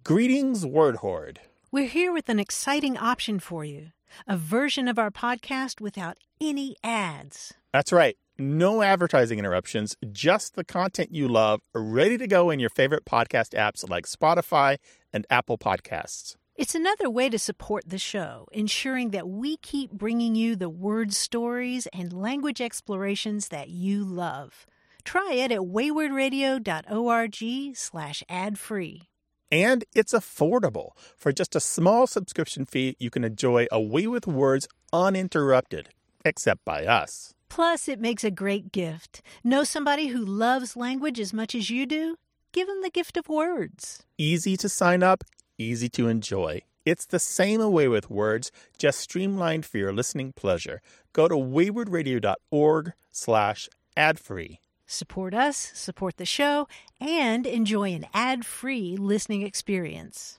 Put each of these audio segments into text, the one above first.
Greetings, Word Horde. We're here with an exciting option for you. A version of our podcast without any ads. That's right. No advertising interruptions, just the content you love, ready to go in your favorite podcast apps like Spotify and Apple Podcasts. It's another way to support the show, ensuring that we keep bringing you the word stories and language explorations that you love. Try it at waywardradio.org/ad-free. And it's affordable. For just a small subscription fee, you can enjoy A Way with Words uninterrupted, except by us. Plus, it makes a great gift. Know somebody who loves language as much as you do? Give them the gift of words. Easy to sign up, easy to enjoy. It's the same A Way with Words, just streamlined for your listening pleasure. Go to waywardradio.org/ad-free. Support us, support the show, and enjoy an ad-free listening experience.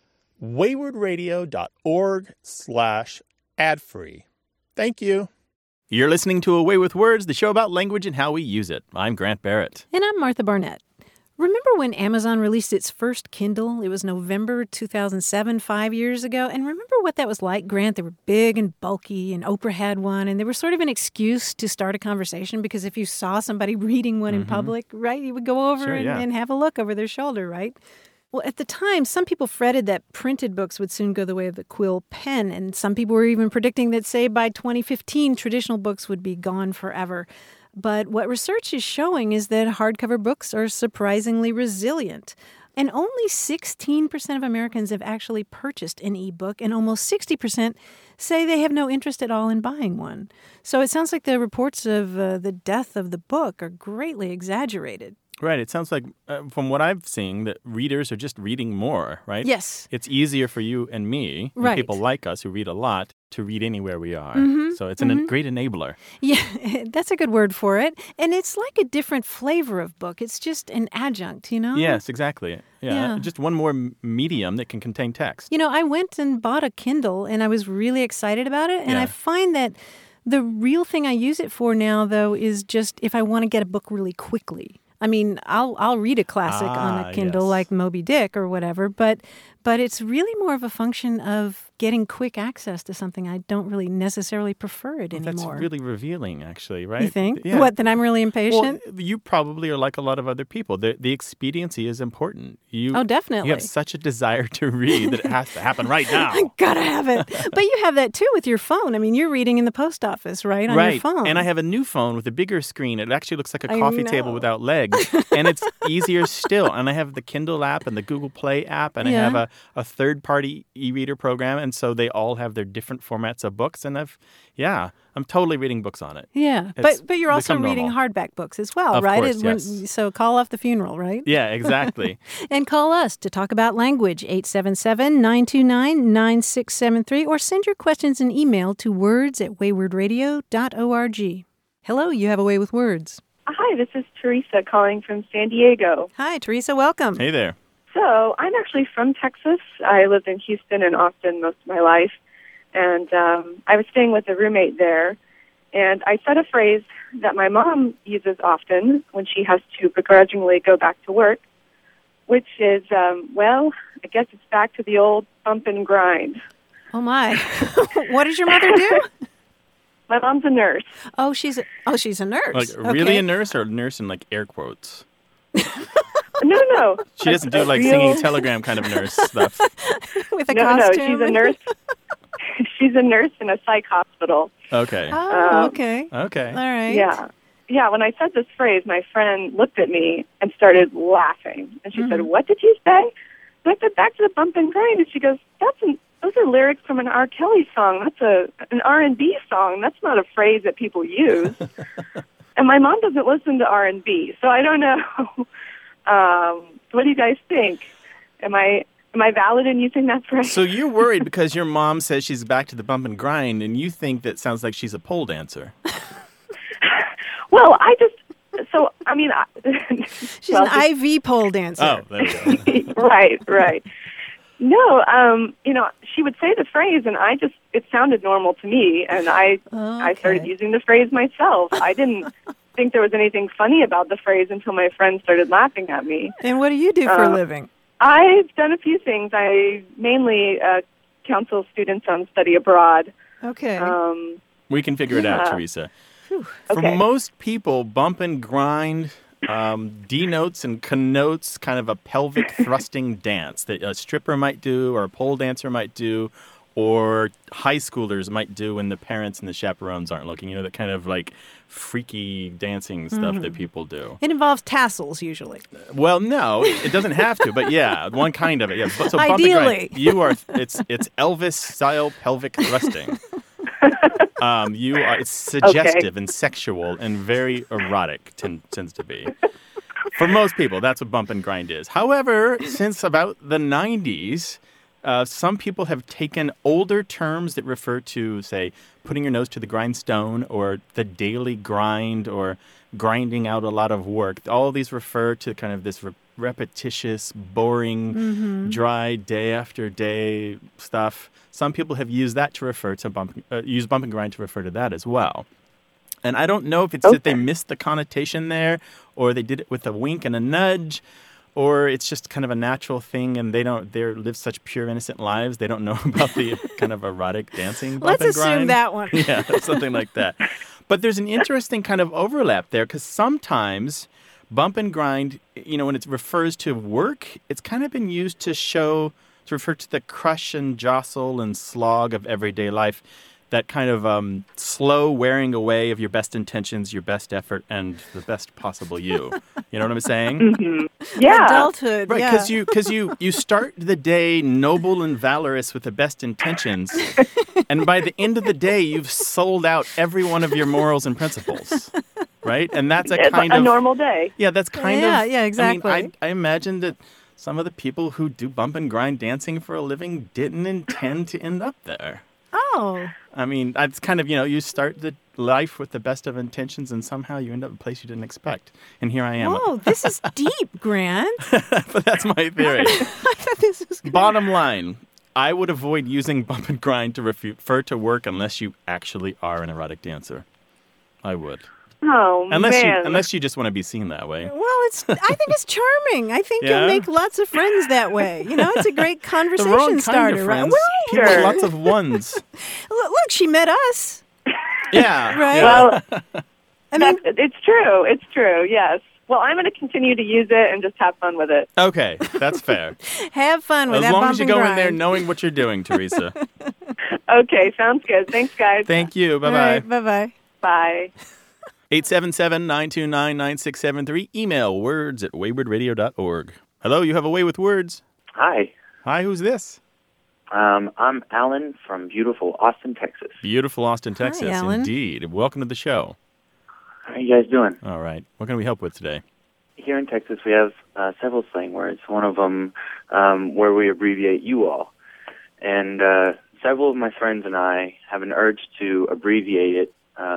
waywardradio.org/ad-free. Thank you. You're listening to A Way with Words, the show about language and how we use it. I'm Grant Barrett. And I'm Martha Barnett. Remember when Amazon released its first Kindle? It was November 2007, 5 years ago. And remember what that was like, Grant? They were big and bulky, and Oprah had one. And they were sort of an excuse to start a conversation because if you saw somebody reading one in public, right, you would go over and have a look over their shoulder, right? Well, at the time, some people fretted that printed books would soon go the way of the quill pen. And some people were even predicting that, say, by 2015, traditional books would be gone forever. But what research is showing is that hardcover books are surprisingly resilient. And only 16% of Americans have actually purchased an ebook, and almost 60% say they have no interest at all in buying one. So it sounds like the reports of the death of the book are greatly exaggerated. Right. It sounds like, from what I've seen, that readers are just reading more, right? Yes. It's easier for you and me, and people like us who read a lot, to read anywhere we are. So it's a great enabler. Yeah, that's a good word for it. And it's like a different flavor of book. It's just an adjunct, you know? Yes, exactly. Yeah. Just one more medium that can contain text. You know, I went and bought a Kindle, and I was really excited about it. And I find that the real thing I use it for now, though, is just if I want to get a book really quickly. I mean, I'll read a classic on a Kindle like Moby Dick or whatever, but it's really more of a function of getting quick access to something. I don't really necessarily prefer it anymore. That's really revealing, actually, right? You think? Yeah. What, that I'm really impatient? Well, you probably are like a lot of other people. The expediency is important. Oh, definitely. You have such a desire to read that it has to happen right now. I gotta have it. But you have that, too, with your phone. I mean, you're reading in the post office, right, on your phone. And I have a new phone with a bigger screen. It actually looks like a coffee table without legs. And it's easier still. And I have the Kindle app and the Google Play app, and I have a third-party e-reader program, and so they all have their different formats of books. And I'm totally reading books on it. Yeah, but you're also reading hardback books as well, right? Of course, yes. So call off the funeral, right? Yeah, exactly. And call us to talk about language, 877-929-9673, or send your questions and email to words@waywardradio.org. Hello, you have A Way with Words. Hi, this is Teresa calling from San Diego. Hi, Teresa, welcome. Hey there. So, I'm actually from Texas. I lived in Houston and Austin most of my life, and I was staying with a roommate there, and I said a phrase that my mom uses often when she has to begrudgingly go back to work, which is, well, I guess it's back to the old bump and grind. Oh, my. What does your mother do? My mom's a nurse. Oh, she's a nurse. Like, really a nurse, or a nurse in, like, air quotes? No. She doesn't do, like, singing telegram kind of nurse stuff. With a costume? No, she's a nurse. She's a nurse in a psych hospital. Okay. Oh, okay. Okay. All right. Yeah, when I said this phrase, my friend looked at me and started laughing. And she said, "What did you say?" So I said, "Back to the bump and grind." And she goes, those are lyrics from an R. Kelly song. That's an R&B song. That's not a phrase that people use. And my mom doesn't listen to R&B, so I don't know. What do you guys think? Am I valid in using that phrase? So you're worried because your mom says she's back to the bump and grind, and you think that sounds like she's a pole dancer. Well, she's an IV pole dancer. Oh, there we go. Right. No, she would say the phrase, and it sounded normal to me, and I started using the phrase myself. I didn't think there was anything funny about the phrase until my friends started laughing at me. And what do you do for a living? I've done a few things. I mainly counsel students on study abroad. Okay. We can figure it out, Yeah. Teresa. Whew. For Okay. most people, bump and grind denotes and connotes kind of a pelvic thrusting dance that a stripper might do or a pole dancer might do or high schoolers might do when the parents and the chaperones aren't looking. You know, that kind of like freaky dancing stuff that people do. It involves tassels usually. Well, no, it doesn't have to, but yeah, one kind of it. Yeah. So bump and Ideally. grind, you are it's Elvis style pelvic thrusting. It's suggestive and sexual and very erotic tends to be. For most people, that's what bump and grind is. However, since about the 90s, some people have taken older terms that refer to, say, putting your nose to the grindstone or the daily grind or grinding out a lot of work. All of these refer to kind of this repetitious, boring, dry day after day stuff. Some people have used that to refer to bump and grind to refer to that as well. And I don't know if it's that they missed the connotation there, or they did it with a wink and a nudge, or it's just kind of a natural thing, and they live such pure, innocent lives. They don't know about the kind of erotic dancing bump Let's and grind. assume that one. Yeah, something like that. But there's an interesting kind of overlap there, because sometimes bump and grind, when it refers to work, it's kind of been used to refer to the crush and jostle and slog of everyday life, that kind of slow wearing away of your best intentions, your best effort, and the best possible you. You know what I'm saying? Yeah. Adulthood. Right, yeah. because you start the day noble and valorous with the best intentions, and by the end of the day, you've sold out every one of your morals and principles, right? And that's It's kind a of normal day. Yeah, that's kind Yeah, of yeah, exactly. I mean, I imagine that some of the people who do bump and grind dancing for a living didn't intend to end up there. Oh. I mean, it's kind of, you start the life with the best of intentions and somehow you end up in a place you didn't expect. And here I am. Whoa, this is deep, Grant. But that's my theory. I thought this was good. Bottom line, I would avoid using bump and grind to refer to work unless you actually are an erotic dancer. I would. Oh, man. Unless you just want to be seen that way. Well, I think it's charming. I think Yeah? you'll make lots of friends that way. It's a great The conversation wrong kind starter, of right? friends. Well, People with Sure. lots of ones. look, she met us. Yeah. Right. Yeah. Well, I mean, it's true. It's true, yes. Well, I'm going to continue to use it and just have fun with it. Okay, that's fair. have fun with As that long bump as you and go in grind. there knowing what you're doing, Teresa. Okay, sounds good. Thanks, guys. Thank you. All Bye-bye. right, bye-bye. Bye. 877-929-9673. Email words@waywardradio.org. Hello, you have a way with words. Hi, Hi, who's this? I'm Alan from beautiful Austin, Texas. Beautiful Austin, Texas. Alan. Indeed. Welcome to the show. How are you guys doing? All right. What can we help with today? Here in Texas, we have several slang words. One of them where we abbreviate you all. And several of my friends and I have an urge to abbreviate it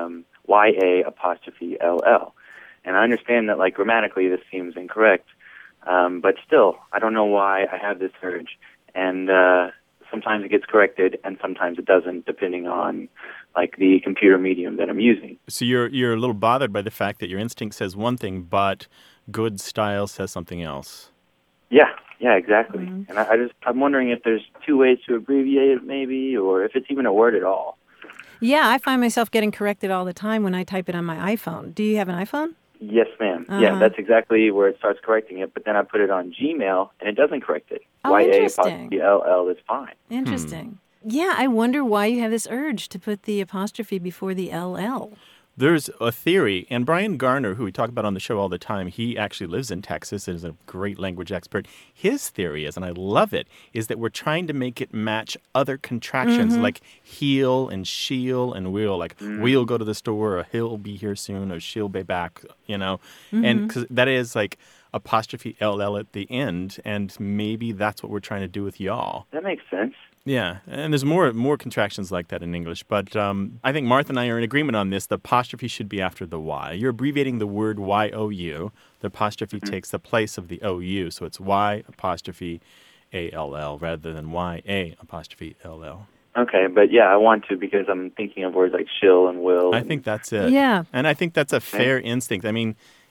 YA''LL. And I understand that, like, grammatically this seems incorrect, but still, I don't know why I have this urge. And sometimes it gets corrected, and sometimes it doesn't, depending on, like, the computer medium that I'm using. So you're a little bothered by the fact that your instinct says one thing, but good style says something else. Yeah, exactly. And I'm wondering if there's two ways to abbreviate it, maybe, or if it's even a word at all. Yeah, I find myself getting corrected all the time when I type it on my iPhone. Do you have an iPhone? Yes, ma'am. Yeah, that's exactly where it starts correcting it. But then I put it on Gmail, and it doesn't correct it. Oh, interesting. YA''LL is fine. Interesting. Yeah, I wonder why you have this urge to put the apostrophe before the LL. There's a theory, and Brian Garner, who we talk about on the show all the time, he actually lives in Texas and is a great language expert. His theory is, and I love it, is that we're trying to make it match other contractions like he'll and she'll and will. Like we'll go to the store, or he'll be here soon, or she'll be back, And because that is like apostrophe LL at the end, and maybe that's what we're trying to do with y'all. That makes sense. Yeah, and there's more contractions like that in English, but I think Martha and I are in agreement on this. The apostrophe should be after the Y. You're abbreviating the word Y-O-U. The apostrophe takes the place of the O-U, so it's Y''ALL rather than YA''LL. Okay, but yeah, I want to because I'm thinking of words like shill and will. I think that's it. Yeah. And I think that's a fair instinct. I mean,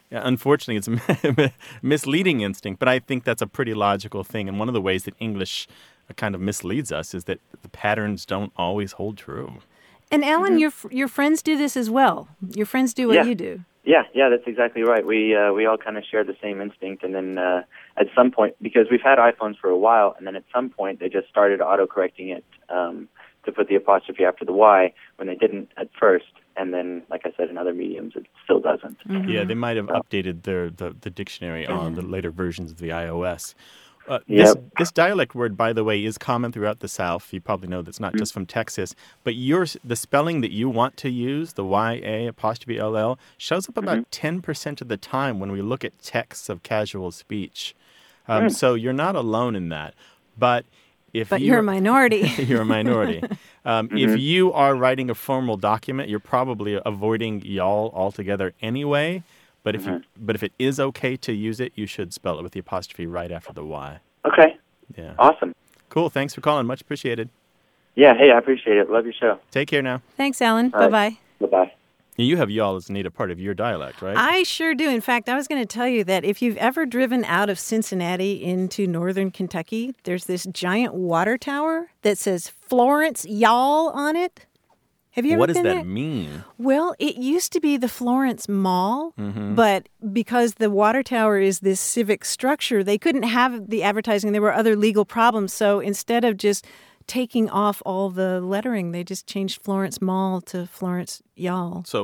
Yeah, unfortunately, it's a misleading instinct, but I think that's a pretty logical thing. And one of the ways that English kind of misleads us is that the patterns don't always hold true. And Alan, your friends do this as well. Your friends do what you do. Yeah, that's exactly right. We all kind of share the same instinct, and then at some point, because we've had iPhones for a while, and then at some point they just started autocorrecting it to put the apostrophe after the Y when they didn't at first, and then, like I said, in other mediums it still doesn't. Mm-hmm. Yeah, they might have updated the dictionary on the later versions of the iOS. This dialect word, by the way, is common throughout the South. You probably know that's not just from Texas. But the spelling that you want to use, the Y-A''LL, shows up about 10% of the time when we look at texts of casual speech. So you're not alone in that. But you're a minority. You're a minority. If you are writing a formal document, you're probably avoiding y'all altogether anyway. But if it is okay to use it, you should spell it with the apostrophe right after the Y. Okay. Yeah. Awesome. Cool. Thanks for calling. Much appreciated. Yeah. Hey, I appreciate it. Love your show. Take care now. Thanks, Alan. All Bye-bye. Right. Bye-bye. You have y'all as a native part of your dialect, right? I sure do. In fact, I was going to tell you that if you've ever driven out of Cincinnati into northern Kentucky, there's this giant water tower that says Florence Y'all on it. Have you ever been there? What does that mean? Well, it used to be the Florence Mall, but because the water tower is this civic structure, they couldn't have the advertising. There were other legal problems. So instead of just taking off all the lettering, they just changed Florence Mall to Florence Y'all. So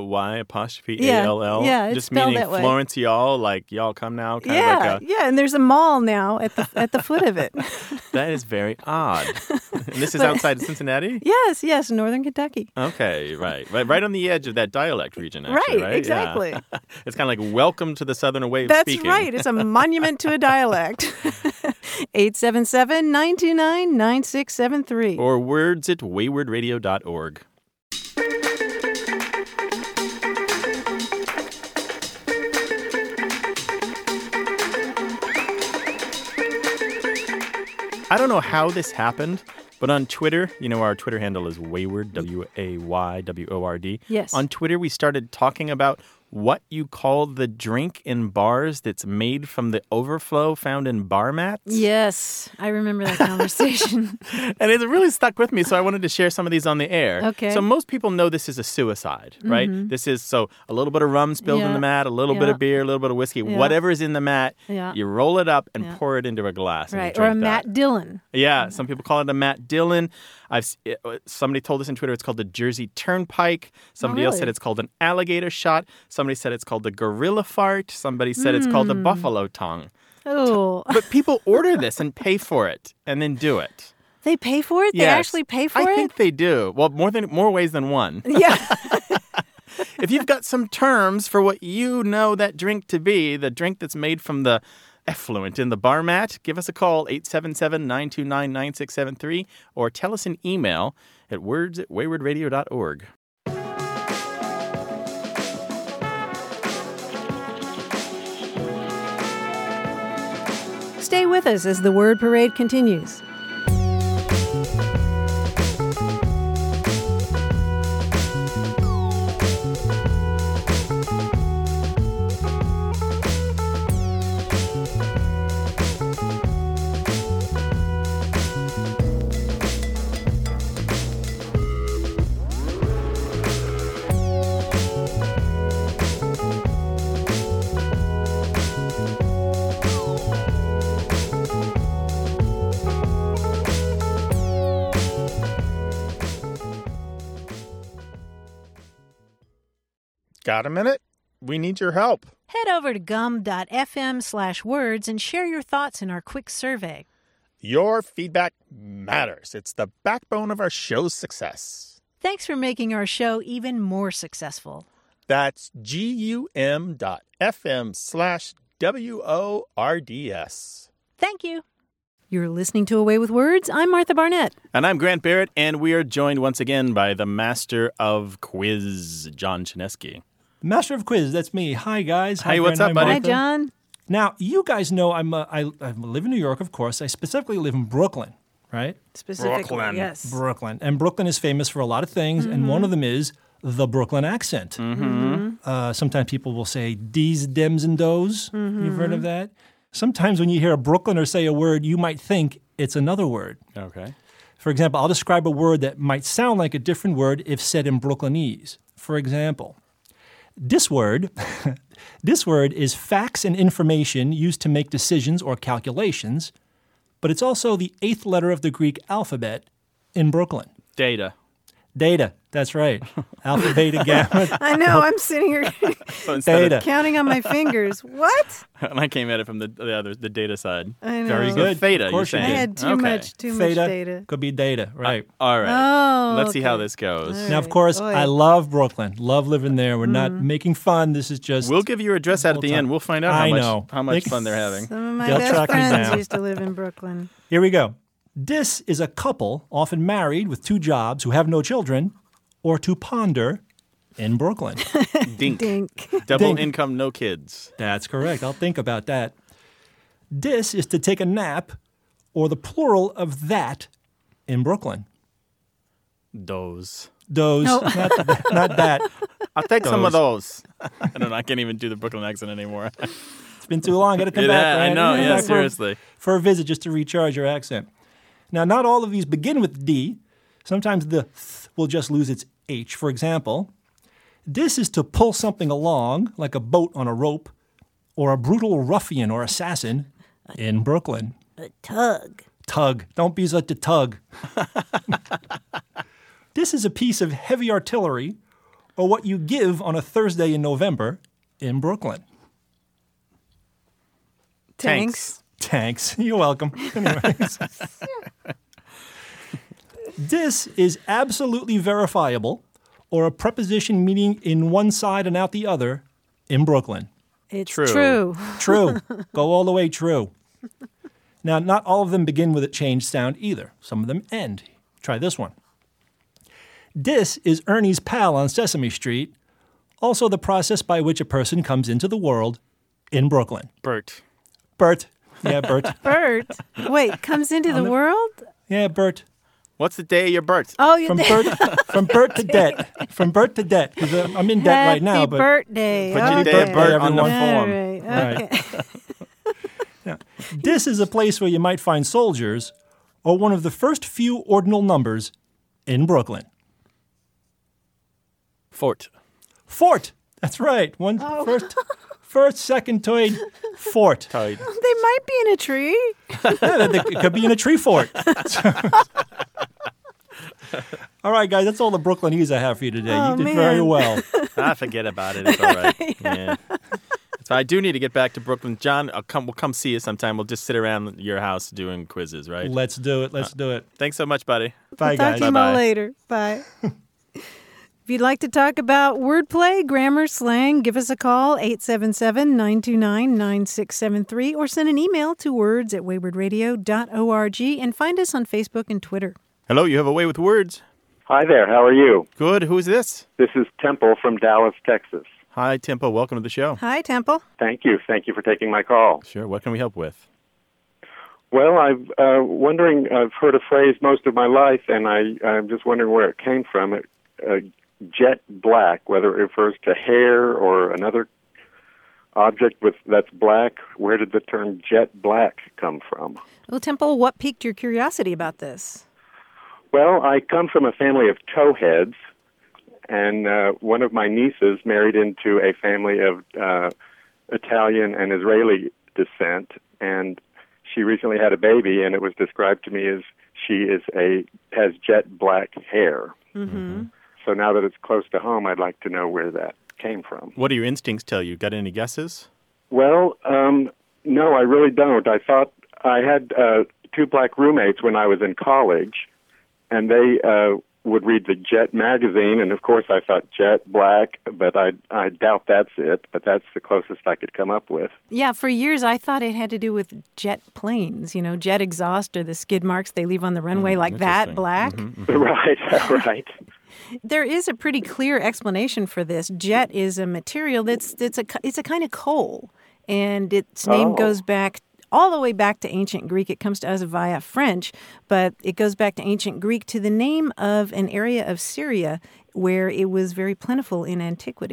Y''ALL? Yeah, it's just spelled meaning that way. Florence Y'all, like y'all come now? Kind of like and there's a mall now at the foot of it. That is very odd. And this is outside of Cincinnati? Yes, northern Kentucky. Okay, right. Right on the edge of that dialect region, actually, right? Exactly. Yeah. It's kind of like welcome to the southern way of That's speaking. That's right. It's a monument to a dialect. 877-929-9673. Or words at waywardradio.org. I don't know how this happened, but on Twitter, our Twitter handle is Wayward, WAYWORD. Yes. On Twitter, we started talking about what you call the drink in bars that's made from the overflow found in bar mats. Yes, I remember that conversation. And it really stuck with me, so I wanted to share some of these on the air. Okay. So most people know this is a suicide, right? This is a little bit of rum spilled in the mat, a little bit of beer, a little bit of whiskey, whatever is in the mat, you roll it up and pour it into a glass. Right, and you drink or a that. Matt Dillon. Yeah, some people call it a Matt Dillon. Somebody told us on Twitter it's called the Jersey Turnpike. Somebody else said it's called an alligator shot. Somebody said it's called the gorilla fart. Somebody said it's called the buffalo tongue. Oh. But people order this and pay for it and then do it. They pay for it? Yes. They actually pay for it? I think they do. Well, more ways than one. Yeah. If you've got some terms for what you know that drink to be, the drink that's made from the effluent in the bar mat, give us a call, 877-929-9673, or tell us an email at words@waywardradio.org. Stay with us as the word parade continues. Got a minute? We need your help. Head over to gum.fm/words and share your thoughts in our quick survey. Your feedback matters. It's the backbone of our show's success. Thanks for making our show even more successful. That's gum.fm/WORDS. Thank you. You're listening to Away with Words. I'm Martha Barnett. And I'm Grant Barrett, and we are joined once again by the master of quiz, John Chinesky. Master of Quiz, that's me. Hi, guys. Hey, what's up, buddy? Hi, John. Now, you guys know I live in New York, of course. I specifically live in Brooklyn, right? Specifically, Brooklyn. yes. And Brooklyn is famous for a lot of things, and one of them is the Brooklyn accent. Sometimes people will say dees, dems, and does. You've heard of that? Sometimes when you hear a Brooklyner say a word, you might think it's another word. Okay. For example, I'll describe a word that might sound like a different word if said in Brooklynese. For example, this word is facts and information used to make decisions or calculations, but it's also the 8th letter of the Greek alphabet in Brooklyn. Data. Data, that's right. Alpha, beta, gamma. I know. I'm sitting here Data. counting on my fingers. What? And I came at it from the data side. I know. Very So good. theta, Of you're course you saying. I had too Okay. much Theta data. could be data, right. All right. Oh, Let's see how okay. this goes. All Now, of right. course, Boy. I love Brooklyn. Love living there. We're not making fun. This is just... We'll give your address out at the Full-time. end. We'll find out I how know. much fun they're having. Some of my They'll best track me friends down. used to live in Brooklyn. Here we go. This is a couple, often married with 2 jobs, who have no children, or to ponder in Brooklyn. Dink. Dink. Double Dink. income, no kids. That's correct. I'll think about that. This is to take a nap, or the plural of that in Brooklyn. Those. Those, No. not that. I'll take some of those. I don't know. I can't even do the Brooklyn accent anymore. It's been too long. Got to come back. Yeah, I Ryan. know. Come Yeah, back seriously. for a visit just to recharge your accent. Now, not all of these begin with D. Sometimes the th will just lose its H. For example, this is to pull something along, like a boat on a rope, or a brutal ruffian or assassin in Brooklyn. A tug. Tug. Don't be such a tug. This is a piece of heavy artillery, or what you give on a Thursday in November in Brooklyn. Tanks. Tanks. You're welcome. Anyways. This is absolutely verifiable, or a preposition meaning in one side and out the other in Brooklyn. It's True. true. True. Go all the way true. Now, not all of them begin with a changed sound either. Some of them end. Try this one. This is Ernie's pal on Sesame Street, also the process by which a person comes into the world in Brooklyn. Bert. Bert. Yeah, Bert. Bert. Wait, comes into the world? Yeah, Bert. What's the day of your birth? Oh, you're From Bert to debt. From Bert to debt. Because I'm in debt right now. Happy But birthday. Put your okay. day of birth on the everyone. form. All right. Right. Okay. This is a place where you might find soldiers, or one of the first few ordinal numbers in Brooklyn. Fort. Fort. That's right. First, second toid, fort. Tide. They might be in a tree. Yeah, it could be in a tree fort. All right, guys, that's all the Brooklynese I have for you today. Oh, You did man. very well. Forget about it. It's all right. Yeah. So I do need to get back to Brooklyn. John, we'll come see you sometime. We'll just sit around your house doing quizzes, right? Let's do it. Let's do it. Thanks so much, buddy. Bye, Talk guys. to you Bye-bye. all later. Bye. If you'd like to talk about wordplay, grammar, slang, give us a call, 877-929-9673, or send an email to words@waywardradio.org, and find us on Facebook and Twitter. Hello, you have a way with words. Hi there. How are you? Good. Who's this? This is Temple from Dallas, Texas. Hi, Tempo. Welcome to the show. Hi, Temple. Thank you. Thank you for taking my call. Sure. What can we help with? Well, I've heard a phrase most of my life, and I'm just wondering where it came from. Jet black, whether it refers to hair or another object that's black. Where did the term jet black come from? Well, Temple, what piqued your curiosity about this? Well, I come from a family of towheads, and one of my nieces married into a family of Italian and Israeli descent, and she recently had a baby, and it was described to me as she has jet black hair. Mm-hmm. So now that it's close to home, I'd like to know where that came from. What do your instincts tell you? Got any guesses? Well, no, I really don't. I thought I had 2 black roommates when I was in college, and they would read the Jet magazine, and of course I thought jet black, but I doubt that's it, but that's the closest I could come up with. Yeah, for years I thought it had to do with jet planes, jet exhaust or the skid marks they leave on the runway like that, interesting. black. Mm-hmm. Right, right. There is a pretty clear explanation for this. Jet is a material it's a kind of coal, and its name goes back all the way back to ancient Greek. It comes to us via French, but it goes back to ancient Greek to the name of an area of Syria where it was very plentiful in antiquity.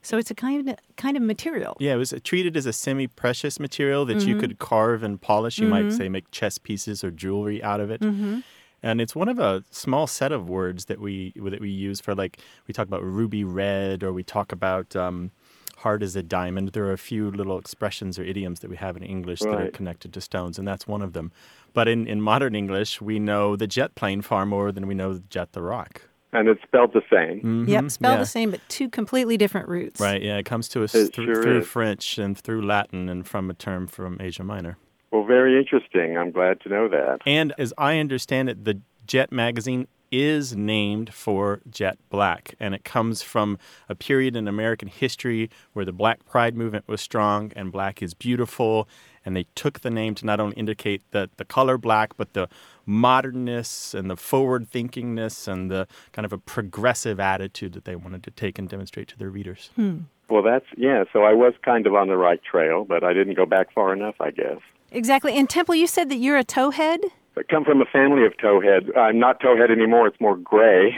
So it's a kind of material. Yeah, it was treated as a semi-precious material that you could carve and polish. You might say make chess pieces or jewelry out of it. And it's one of a small set of words that we use for, like, we talk about ruby red, or we talk about hard as a diamond. There are a few little expressions or idioms that we have in English that are connected to stones, and that's one of them. But in modern English, we know the jet plane far more than we know the jet the rock. And it's spelled the same. Yep, spelled the same, but two completely different roots. Right, yeah, it comes to us It through sure is. French and through Latin and from a term from Asia Minor. Well, very interesting. I'm glad to know that. And as I understand it, the Jet magazine is named for Jet Black, and it comes from a period in American history where the Black Pride movement was strong and black is beautiful, and they took the name to not only indicate the color black, but the modernness and the forward-thinkingness and the kind of a progressive attitude that they wanted to take and demonstrate to their readers. Well, so I was kind of on the right trail, but I didn't go back far enough, I guess. Exactly. And Temple, you said that you're a towhead? I come from a family of towheads. I'm not towhead anymore. It's more gray.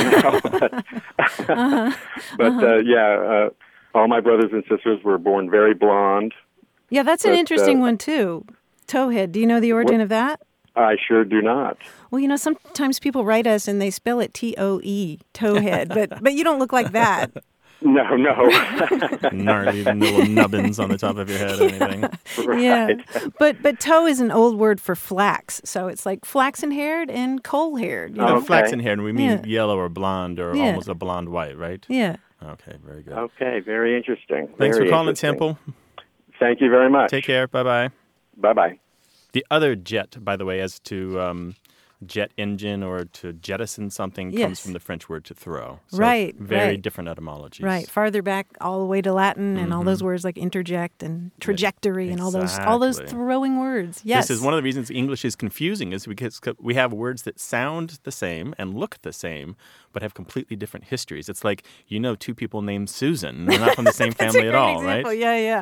All my brothers and sisters were born very blonde. Yeah, that's an interesting one, too. Towhead. Do you know the origin of that? I sure do not. Well, sometimes people write us and they spell it T-O-E, towhead, but you don't look like that. No. Gnarly little nubbins on the top of your head or anything. Right. Yeah, but tow is an old word for flax, so it's like flaxen-haired and coal-haired. Okay. Flaxen hair, and we mean yellow or blonde or almost a blonde white, right? Yeah. Okay, very good. Okay, very interesting. Thanks Very for calling, interesting. Temple. Thank you very much. Take care. Bye-bye. Bye-bye. The other jet, by the way, as to jet engine or to jettison something, comes from the French word to throw. So very different etymologies. Right. Farther back all the way to Latin and all those words like interject and trajectory and all those throwing words. Yes. This is one of the reasons English is confusing, is because we have words that sound the same and look the same, but have completely different histories. It's like, two people named Susan. They're not from the same family at all, example. right? Yeah.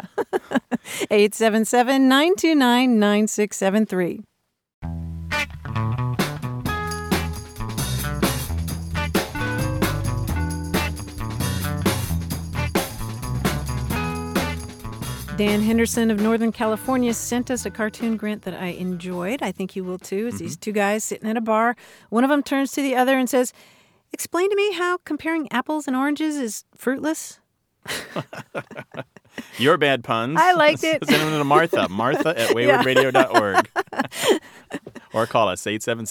877-929-9673. Dan Henderson of Northern California sent us a cartoon, Grant, that I enjoyed. I think you will too. It's these two guys sitting at a bar. One of them turns to the other and says, "Explain to me how comparing apples and oranges is fruitless." Your bad puns. I liked it. Send them to Martha at waywardradio.org. Or call us,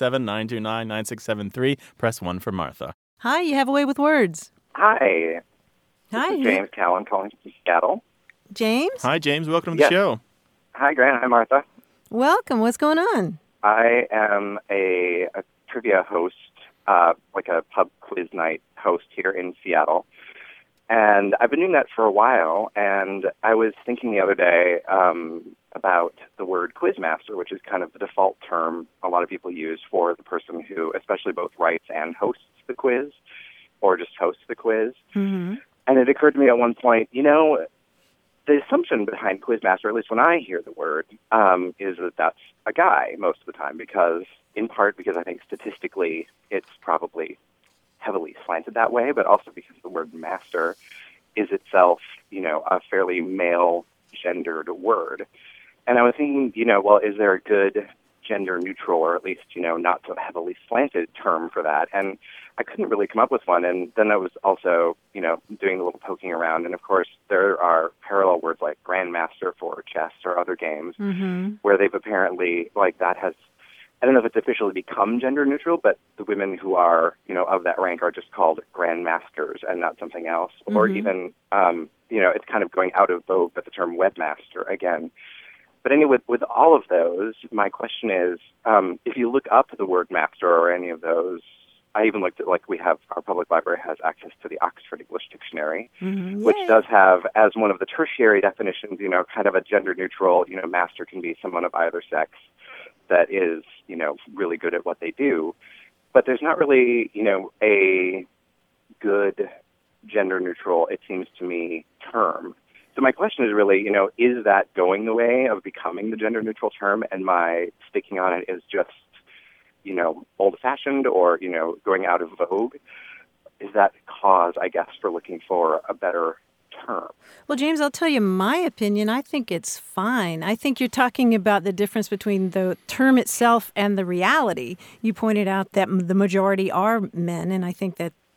877-929-9673. Press 1 for Martha. Hi, you have a way with words. Hi. Hi. This is James Callan calling from Seattle. James? Hi, James. Welcome to the show. Hi, Grant. Hi, Martha. Welcome. What's going on? I am a trivia host, like a pub quiz night host here in Seattle. And I've been doing that for a while, and I was thinking the other day about the word quizmaster, which is kind of the default term a lot of people use for the person who especially both writes and hosts the quiz, or just hosts the quiz. Mm-hmm. And it occurred to me at one point, the assumption behind quizmaster, at least when I hear the word, is that that's a guy most of the time, in part because I think statistically it's probably heavily slanted that way, but also because the word master is itself, a fairly male-gendered word. And I was thinking, is there a good gender-neutral, or at least, not so heavily slanted term for that? And I couldn't really come up with one. And then I was also, doing a little poking around. And, of course, there are parallel words like grandmaster for chess or other games where they've apparently, that has, I don't know if it's officially become gender neutral, but the women who are, of that rank are just called grandmasters and not something else. Or even, it's kind of going out of vogue, but the term webmaster again. But anyway, with all of those, my question is, if you look up the word master or any of those, I even looked at, we have, our public library has access to the Oxford English Dictionary, which does have, as one of the tertiary definitions, kind of a gender neutral, master can be someone of either sex that is, really good at what they do. But there's not really, a good gender neutral, it seems to me, term. So my question is really, is that going the way of becoming the gender neutral term, and my sticking on it is just, old-fashioned or, going out of vogue? Is that cause, I guess, for looking for a better term. Well, James, I'll tell you my opinion. I think it's fine. I think you're talking about the difference between the term itself and the reality. You pointed out that the majority are men, and I think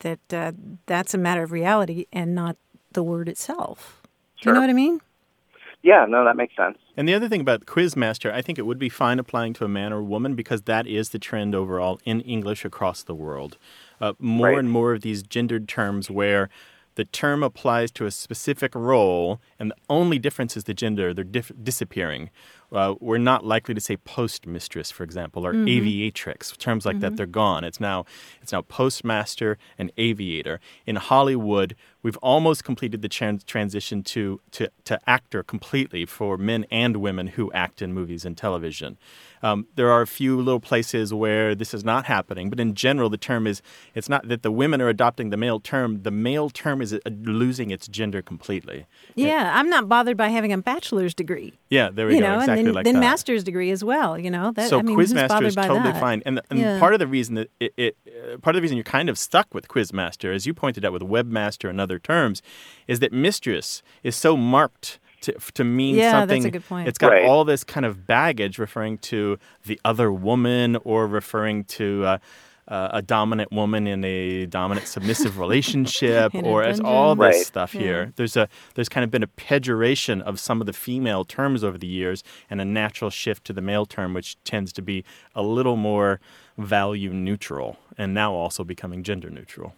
that's a matter of reality and not the word itself. Sure. Do you know what I mean? Yeah, no, that makes sense. And the other thing about Quizmaster, I think it would be fine applying to a man or a woman because that is the trend overall in English across the world. More Right. and more of these gendered terms where the term applies to a specific role, and the only difference is the gender. They're disappearing. We're not likely to say postmistress, for example, or aviatrix. Terms like that, they're gone. It's now postmaster and aviator. In Hollywood, we've almost completed the transition to actor completely for men and women who act in movies and television. There are a few little places where this is not happening, but in general, the term is, it's not that the women are adopting the male term is losing its gender completely. Yeah, I'm not bothered by having a bachelor's degree. Yeah, there we go, exactly and like then that. master's degree as well, you know. So who's Quizmaster bothered is by totally that? fine. And Yeah. part of the reason that part of the reason you're kind of stuck with Quizmaster, as you pointed out with Webmaster and other terms, is that mistress is so marked to mean Yeah, something. that's a good point. It's got Right. all this kind of baggage referring to the other woman or referring to a dominant woman in a dominant submissive relationship, In a or it's dungeon. all this Right. stuff Yeah. here. There's kind of been a pejoration of some of the female terms over the years, and a natural shift to the male term, which tends to be a little more value neutral, and now also becoming gender neutral.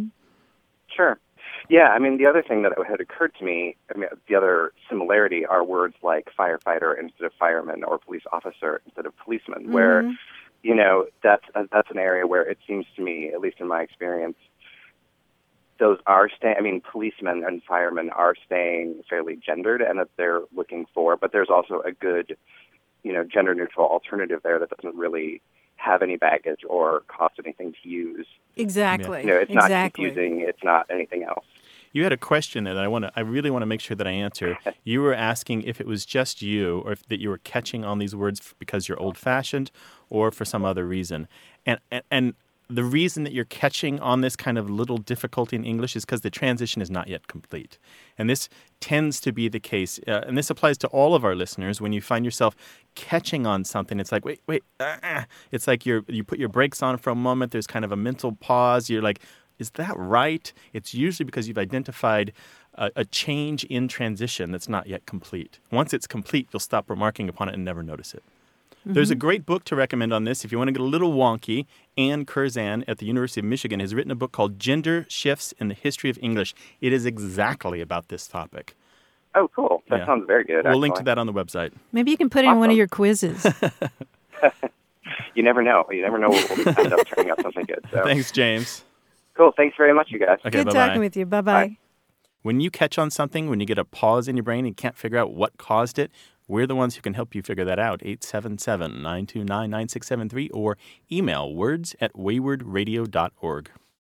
Sure. Yeah, I mean, the other thing that had occurred to me, the other similarity are words like firefighter instead of fireman or police officer instead of policeman, where, you know, that's an area where it seems to me, at least in my experience, those are policemen and firemen are staying fairly gendered and that they're looking for, but there's also a good, you know, gender neutral alternative there that doesn't really have any baggage or cost anything to use. Exactly. You know, it's not Exactly. confusing. It's not anything else. You had a question that I really want to make sure that I answer. You were asking if it was just you, or if that you were catching on these words because you're old-fashioned, or for some other reason. And the reason that you're catching on this kind of little difficulty in English is because the transition is not yet complete. And this tends to be the case, and this applies to all of our listeners. When you find yourself catching on something, it's like, wait. It's like you put your brakes on for a moment. There's kind of a mental pause. You're like, is that right? It's usually because you've identified a change in transition that's not yet complete. Once it's complete, you'll stop remarking upon it and never notice it. There's a great book to recommend on this. If you want to get a little wonky, Ann Curzan at the University of Michigan has written a book called Gender Shifts in the History of English. It is exactly about this topic. Oh, cool. That sounds very good. We'll link to that on the website. Maybe you can put it in one of your quizzes. You never know. You never know what will end up turning out something good. So. Thanks, James. Cool. Thanks very much, you guys. Okay, Good bye-bye. talking with you. Bye-bye. Bye. When you catch on something, when you get a pause in your brain and you can't figure out what caused it, we're the ones who can help you figure that out. 877-929-9673 or email words@waywardradio.org.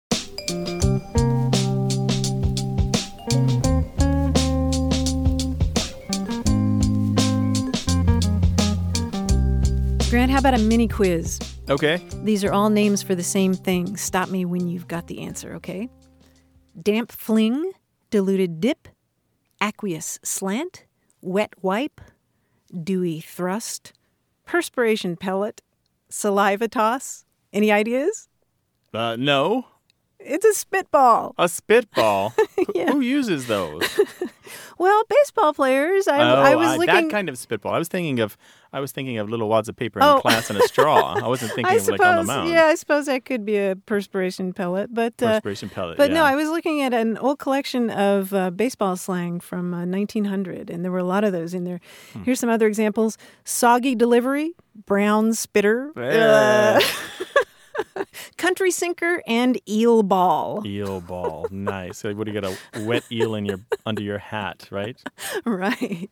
Grant, how about a mini quiz? Okay. These are all names for the same thing. Stop me when you've got the answer, okay? Damp fling, diluted dip, aqueous slant, wet wipe, dewy thrust, perspiration pellet, saliva toss. Any ideas? No. It's a spitball. A spitball? Yeah. Who uses those? Well, baseball players. I was looking. That kind of spitball. I was thinking of little wads of paper in class and a straw. I wasn't thinking I of suppose, like on the mound. yeah, I suppose that could be a perspiration pellet, but Perspiration pellet. But yeah. no, I was looking at an old collection of baseball slang from 1900, and there were a lot of those in there. Here's some other examples: soggy delivery, brown spitter, country sinker, and eel ball. Eel ball. Nice. So what do you got? A wet eel under your hat, right? Right.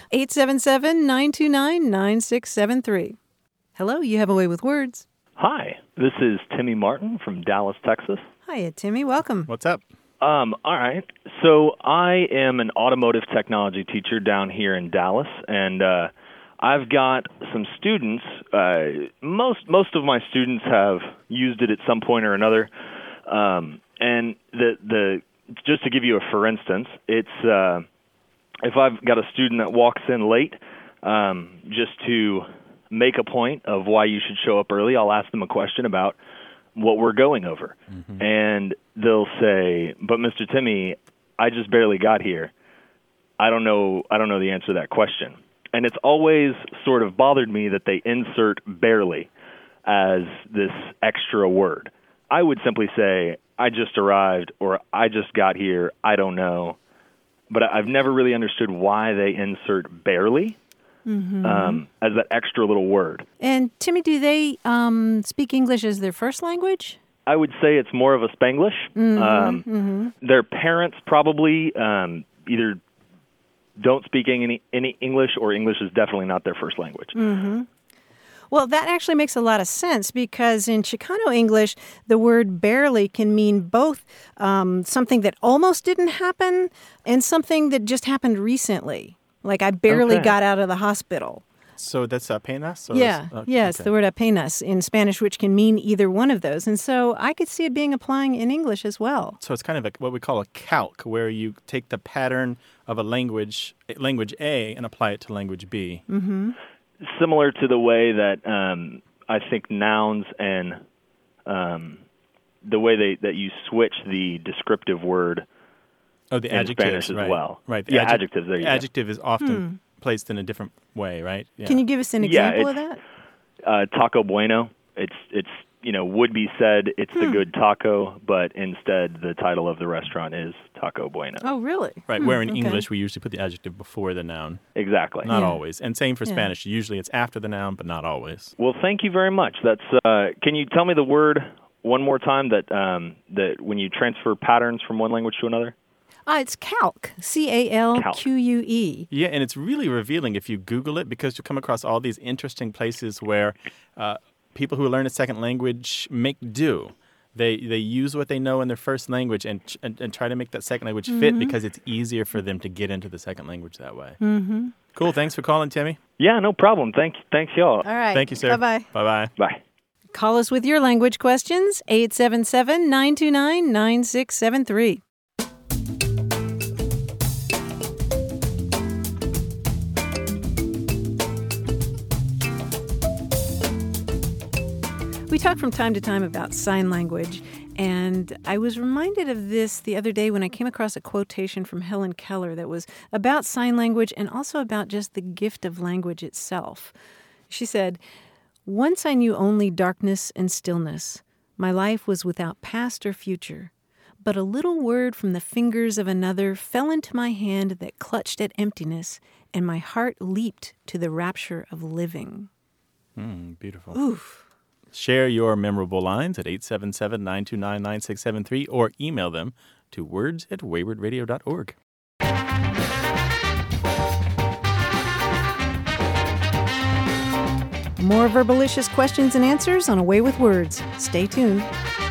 877-929-9673. Hello, you have a way with words. Hi, this is Timmy Martin from Dallas, Texas. Hiya, Timmy. Welcome. What's up? All right. So I am an automotive technology teacher down here in Dallas, and I've got some students. Most of my students have used it at some point or another, and the just to give you a for instance, it's if I've got a student that walks in late, just to make a point of why you should show up early, I'll ask them a question about what we're going over. Mm-hmm. And they'll say, but Mr. Timmy, I just barely got here. I don't know the answer to that question. And it's always sort of bothered me that they insert barely as this extra word. I would simply say, I just arrived, or I just got here, I don't know. But I've never really understood why they insert barely as that extra little word. And Timmy, do they speak English as their first language? I would say it's more of a Spanglish. Their parents probably either don't speak any English, or English is definitely not their first language. Mm-hmm. Well, that actually makes a lot of sense, because in Chicano English, the word barely can mean both something that almost didn't happen and something that just happened recently. Like, I barely got out of the hospital. So that's apenas? Yes, the word apenas in Spanish, which can mean either one of those. And so I could see it being applying in English as well. So it's kind of what we call a calque, where you take the pattern of a language A, and apply it to language B. Mm-hmm. Similar to the way that I think nouns and the way that you switch the descriptive word the in Spanish as well. Right. The adjectives. There you go. Adjective is often placed in a different way, right? Yeah. Can you give us an example of that? Taco bueno. It's would be said it's the good taco, but instead the title of the restaurant is Taco Bueno. Oh, really? Right, where in English we usually put the adjective before the noun. Exactly. Not always. And same for Spanish. Usually it's after the noun, but not always. Well, thank you very much. That's. Can you tell me the word one more time that when you transfer patterns from one language to another? It's calque, C-A-L-Q-U-E. Yeah, and it's really revealing if you Google it, because you come across all these interesting places where people who learn a second language make do. They use what they know in their first language and try to make that second language fit, because it's easier for them to get into the second language that way. Mm-hmm. Cool. Thanks for calling, Timmy. Yeah, no problem. Thanks, y'all. All right. Thank you, sir. Bye-bye. Bye-bye. Bye. Call us with your language questions, 877-929-9673. We talk from time to time about sign language, and I was reminded of this the other day when I came across a quotation from Helen Keller that was about sign language and also about just the gift of language itself. She said, "Once I knew only darkness and stillness. My life was without past or future. But a little word from the fingers of another fell into my hand that clutched at emptiness, and my heart leaped to the rapture of living." Beautiful. Oof. Share your memorable lines at 877-929-9673 or email them to words@waywardradio.org. More Verbalicious questions and answers on A Way with Words. Stay tuned.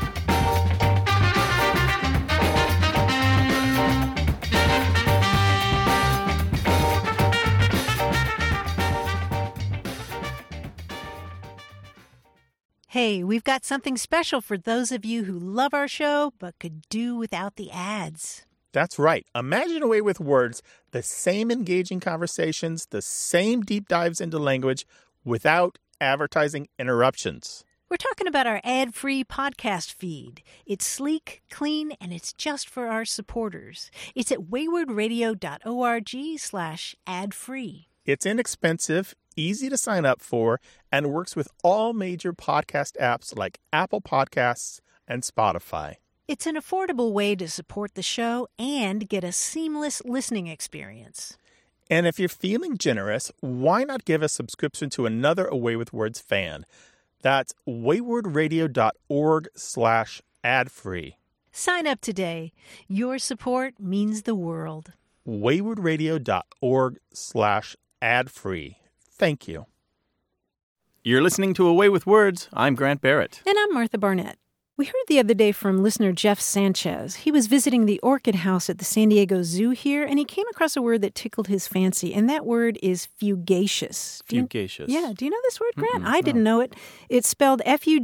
Hey, we've got something special for those of you who love our show but could do without the ads. That's right. Imagine A Way with Words, the same engaging conversations, the same deep dives into language without advertising interruptions. We're talking about our ad-free podcast feed. It's sleek, clean, and it's just for our supporters. It's at waywardradio.org/ad-free. It's inexpensive, easy to sign up for, and works with all major podcast apps like Apple Podcasts and Spotify. It's an affordable way to support the show and get a seamless listening experience. And if you're feeling generous, why not give a subscription to another A Way with Words fan? That's waywardradio.org/ad-free. Sign up today. Your support means the world. waywardradio.org/ad-free. Thank you. You're listening to A Way with Words. I'm Grant Barrett. And I'm Martha Barnett. We heard the other day from listener Jeff Sanchez. He was visiting the Orchid House at the San Diego Zoo here, and he came across a word that tickled his fancy, and that word is fugacious. Fugacious. Yeah. Do you know this word, Grant? I didn't know it. It's spelled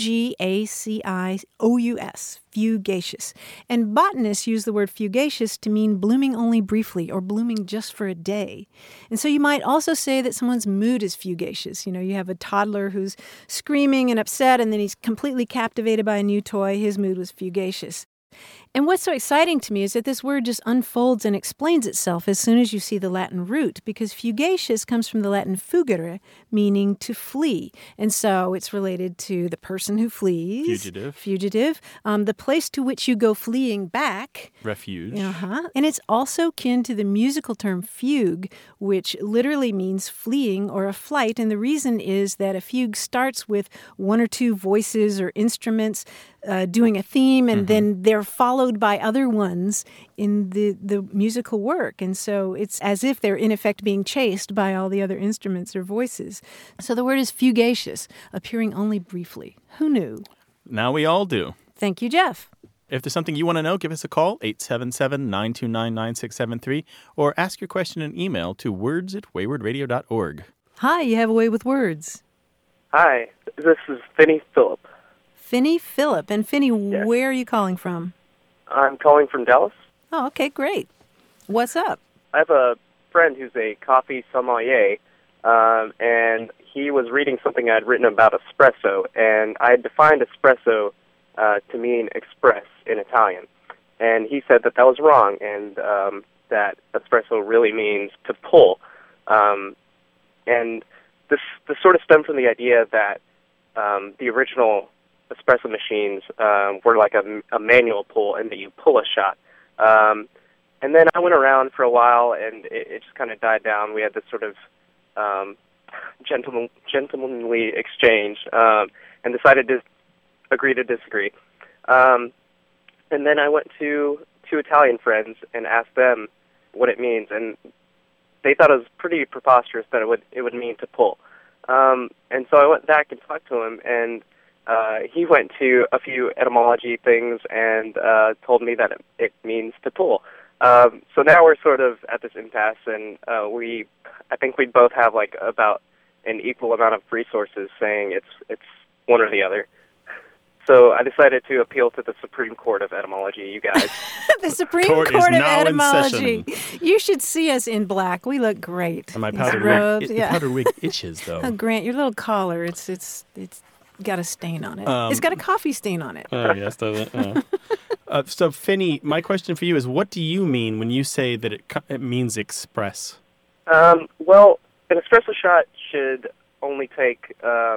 Fugacious, fugacious. And botanists use the word fugacious to mean blooming only briefly or blooming just for a day. And so you might also say that someone's mood is fugacious. You have a toddler who's screaming and upset, and then he's completely captivated by a new toy. His mood was fugacious. And what's so exciting to me is that this word just unfolds and explains itself as soon as you see the Latin root, because fugacious comes from the Latin fugere, meaning to flee. And so it's related to the person who flees. Fugitive. The place to which you go fleeing back. Refuge. And it's also kin to the musical term fugue, which literally means fleeing or a flight. And the reason is that a fugue starts with one or two voices or instruments doing a theme, and then they're followed by other ones in the musical work. And so it's as if they're in effect being chased by all the other instruments or voices. So the word is fugacious, appearing only briefly. Who knew? Now we all do. Thank you, Jeff. If there's something you want to know, give us a call, 877-929-9673, or ask your question in email to words@waywardradio.org. Hi, you have a way with words. Hi, this is Finney Phillip. Finney Phillip. And Finney, Yes. Where are you calling from? I'm calling from Dallas. Oh, okay, great. What's up? I have a friend who's a coffee sommelier, and he was reading something I'd written about espresso, and I had defined espresso to mean express in Italian. And he said that was wrong, and that espresso really means to pull. And this sort of stemmed from the idea that the original espresso machines were like a manual pull, and that you pull a shot. And then I went around for a while, and it just kind of died down. We had this sort of gentlemanly exchange, and decided to agree to disagree. And then I went to two Italian friends and asked them what it means, and they thought it was pretty preposterous that it would mean to pull. And so I went back and talked to him, and he went to a few etymology things and told me that it means to pull. So now we're sort of at this impasse, and I think we both have like about an equal amount of resources saying it's one or the other. So I decided to appeal to the Supreme Court of Etymology, you guys. The Supreme Court Court is of now in Etymology. session. You should see us in black. We look great. And my These powdered robes, wig, the powdered wig itches, though. Oh, Grant, your little collar, it's got a stain on it. It's got a coffee stain on it. Oh, yes, does it? So, Finney, my question for you is, what do you mean when you say that it means express? Well, an espresso shot should only take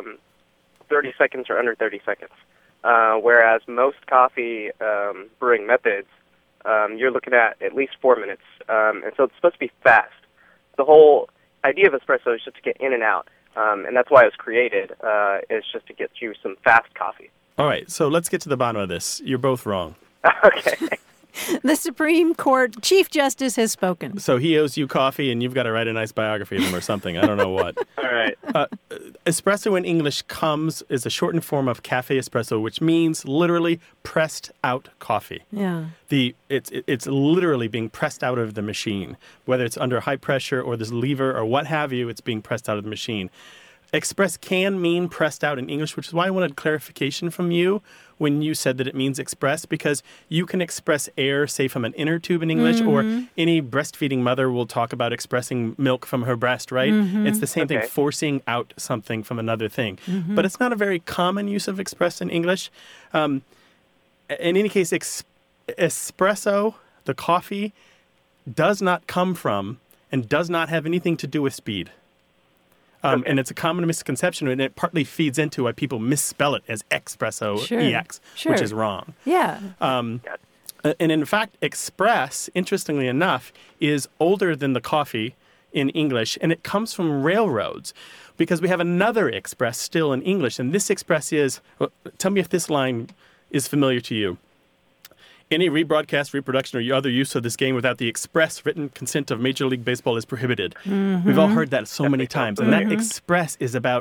30 seconds or under 30 seconds. Whereas most coffee brewing methods, you're looking at least 4 minutes. And so it's supposed to be fast. The whole idea of espresso is just to get in and out. And that's why it was created, is just to get you some fast coffee. All right, so let's get to the bottom of this. You're both wrong. Okay. The Supreme Court Chief Justice has spoken. So he owes you coffee, and you've got to write a nice biography of him or something. I don't know what. All right. Espresso in English is a shortened form of cafe espresso, which means literally pressed out coffee. Yeah. It's literally being pressed out of the machine, whether it's under high pressure or this lever or what have you. It's being pressed out of the machine. Express can mean pressed out in English, which is why I wanted clarification from you when you said that it means express, because you can express air, say, from an inner tube in English, or any breastfeeding mother will talk about expressing milk from her breast, right? It's the same thing, forcing out something from another thing. But it's not a very common use of express in English. In any case, espresso, the coffee, does not come from and does not have anything to do with speed. And it's a common misconception, and it partly feeds into why people misspell it as espresso, EX, which is wrong. Yeah. And in fact, express, interestingly enough, is older than the coffee in English, and it comes from railroads, because we have another express still in English, and this express is, tell me if this line is familiar to you. Any rebroadcast, reproduction, or other use of this game without the express written consent of Major League Baseball is prohibited. We've all heard that so many times. And that express is about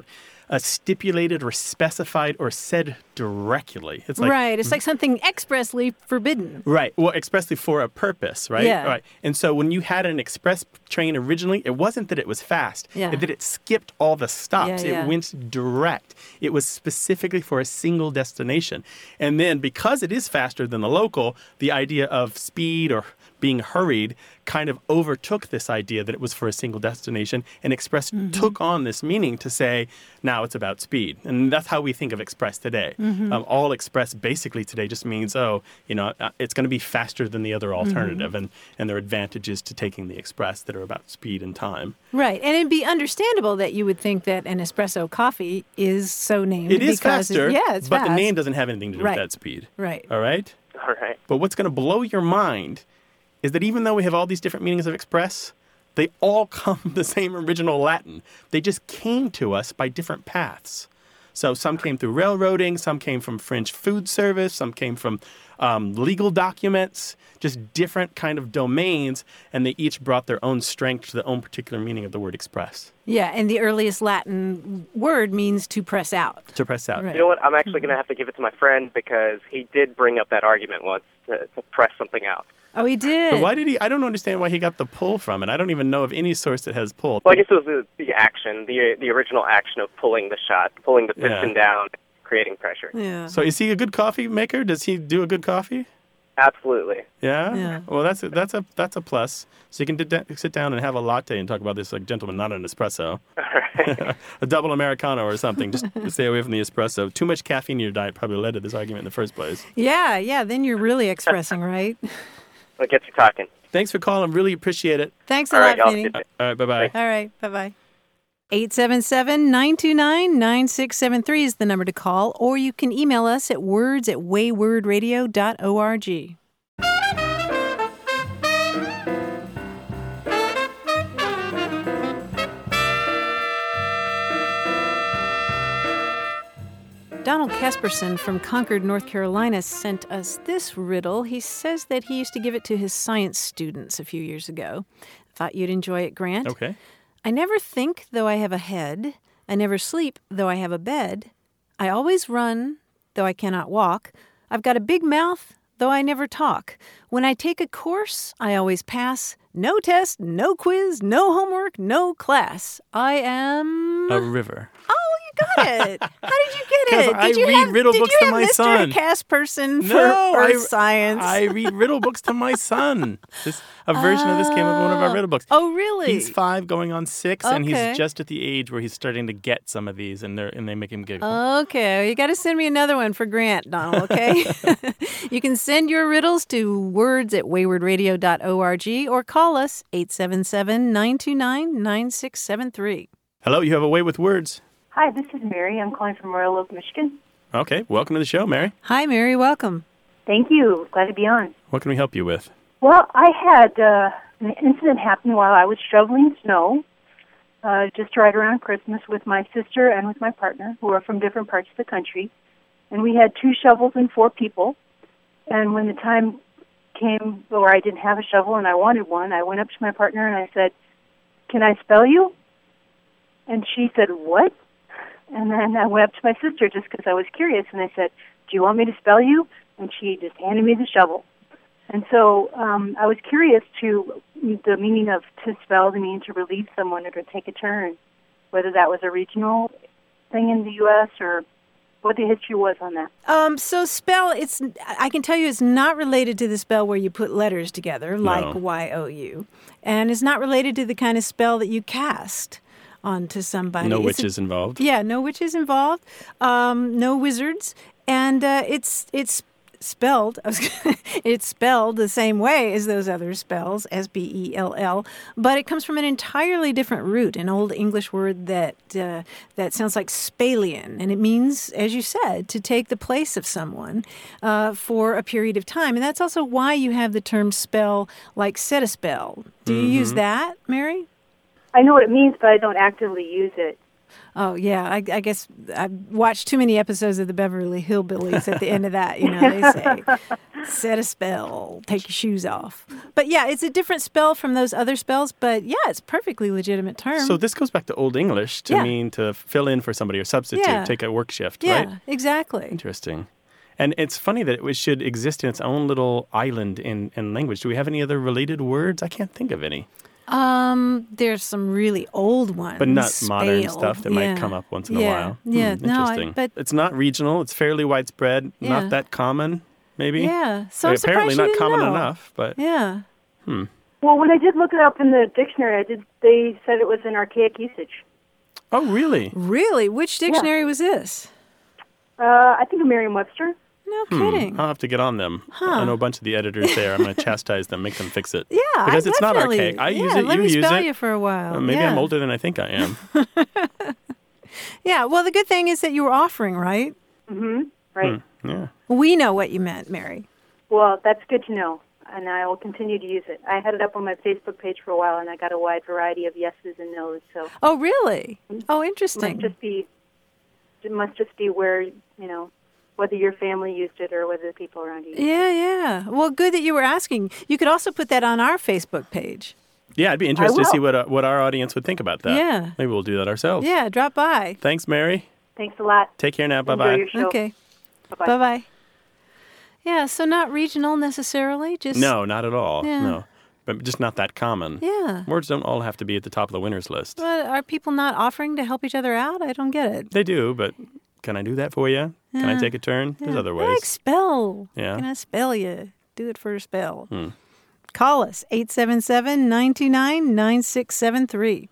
stipulated or specified or said directly. It's like, right. It's like something expressly forbidden. Right. Well, expressly for a purpose, right? Yeah. Right. And so when you had an express train originally, it wasn't that it was fast. Yeah. That it skipped all the stops. Yeah, yeah. It went direct. It was specifically for a single destination. And then because it is faster than the local, the idea of speed or being hurried kind of overtook this idea that it was for a single destination, and express took on this meaning to say, now it's about speed. And that's how we think of express today. All express basically today just means, it's going to be faster than the other alternative, and there are advantages to taking the express that are about speed and time. Right. And it'd be understandable that you would think that an espresso coffee is so named. It is faster, it's but fast. the name doesn't have anything to do with that speed. Right. All right? All right. But what's going to blow your mind is that even though we have all these different meanings of express, they all come from the same original Latin. They just came to us by different paths. So some came through railroading, some came from French food service, some came from legal documents, just different kind of domains, and they each brought their own strength to their own particular meaning of the word express. Yeah, and the earliest Latin word means to press out. To press out. Right. You know what? I'm actually going to have to give it to my friend because he did bring up that argument once to press something out. Oh, he did. But why did he? I don't understand why he got the pull from it. I don't even know of any source that has pull. Well, I guess it was the action, the original action of pulling the shot, pulling the piston down, creating pressure. Yeah. So is he a good coffee maker? Does he do a good coffee? Absolutely. Yeah? Yeah. Well, that's a plus. So you can sit down and have a latte and talk about this like gentleman, not an espresso. A double Americano or something. Just stay away from the espresso. Too much caffeine in your diet probably led to this argument in the first place. Yeah, then you're really expressing, right? It gets you talking. Thanks for calling. Really appreciate it. Thanks a lot, Vinny. All right, bye-bye. All right, bye-bye. 877-929-9673 is the number to call, or you can email us at words@waywordradio.org. Donald Casperson from Concord, North Carolina, sent us this riddle. He says that he used to give it to his science students a few years ago. Thought you'd enjoy it, Grant. Okay. I never think, though I have a head. I never sleep, though I have a bed. I always run, though I cannot walk. I've got a big mouth, though I never talk. When I take a course, I always pass. No test, no quiz, no homework, no class. I am... A river. Oh, you got it. How did you get it? I read riddle books to my son. Did you have Mr. Casperson for No, Earth Science? I read riddle books to my son. A version of this came up in one of our riddle books. Oh, really? He's 5 going on 6, and Okay. he's just at the age where he's starting to get some of these, and they make him giggle. Okay, you got to send me another one for Grant, Donald, okay? You can send your riddles to words@waywordradio.org or call us 877-929-9673. Hello, you have a way with words. Hi, this is Mary. I'm calling from Royal Oak, Michigan. Okay, welcome to the show, Mary. Hi, Mary. Welcome. Thank you. Glad to be on. What can we help you with? Well, I had an incident happen while I was shoveling snow just right around Christmas with my sister and with my partner, who are from different parts of the country. And we had 2 shovels and 4 people. And when the time came where I didn't have a shovel and I wanted one, I went up to my partner and I said, "Can I spell you?" And she said, "What?" And then I went up to my sister just because I was curious, and I said, "Do you want me to spell you?" And she just handed me the shovel. And so I was curious to the meaning of to spell, the meaning to relieve someone or to take a turn, whether that was a regional thing in the U.S. or what the history was on that. So spell, I can tell you it's not related to the spell where you put letters together, like Y-O-U. And it's not related to the kind of spell that you cast onto somebody. No witches involved. Yeah, no witches involved. No wizards. And it's spelled it's spelled the same way as those other spells, S-B-E-L-L, but it comes from an entirely different root, an Old English word that sounds like spalion, and it means, as you said, to take the place of someone for a period of time. And that's also why you have the term spell, like set a spell. Do you use that, Mary? I know what it means, but I don't actively use it. Oh, yeah. I guess I've watched too many episodes of the Beverly Hillbillies at the end of that. You know, they say, set a spell, take your shoes off. But yeah, it's a different spell from those other spells. But yeah, it's a perfectly legitimate term. So this goes back to Old English to mean to fill in for somebody or substitute, take a work shift, right? Yeah, exactly. Interesting. And it's funny that it should exist in its own little island in language. Do we have any other related words? I can't think of any. There's some really old ones. But not modern stuff that might come up once in a while. Yeah, interesting. but it's not regional. It's fairly widespread. Not that common, maybe. Yeah. So I'm apparently not common know. enough, but yeah. Well, when I did look it up in the dictionary, they said it was an archaic usage. Oh, really? Really? Which dictionary was this? I think of Merriam-Webster. No kidding. I'll have to get on them. I know a bunch of the editors there. I'm going to chastise them, make them fix it. Yeah, because it's not archaic. I use it. Let you me use spell it. you for a while. Maybe I'm older than I think I am. Yeah. Well, the good thing is that you were offering, right? Mm-hmm. Right. Yeah. We know what you meant, Mary. Well, that's good to know, and I will continue to use it. I had it up on my Facebook page for a while, and I got a wide variety of yeses and nos. So. Oh, really? Oh, interesting. It must just be where whether your family used it or whether the people around you used it. Yeah. Well, good that you were asking. You could also put that on our Facebook page. Yeah, I'd be interested to see what our audience would think about that. Yeah. Maybe we'll do that ourselves. Yeah, drop by. Thanks, Mary. Thanks a lot. Take care now. Enjoy Bye-bye. your show. Okay. Bye-bye. Bye-bye. Yeah, so not regional necessarily. Just No, not at all. Yeah. No. But just not that common. Yeah. Words don't all have to be at the top of the winner's list. But are people not offering to help each other out? I don't get it. They do, but can I do that for you? Can I take a turn? There's other ways. I like spell. Yeah. Can I spell you? Do it for a spell. Call us, 877-929-9673.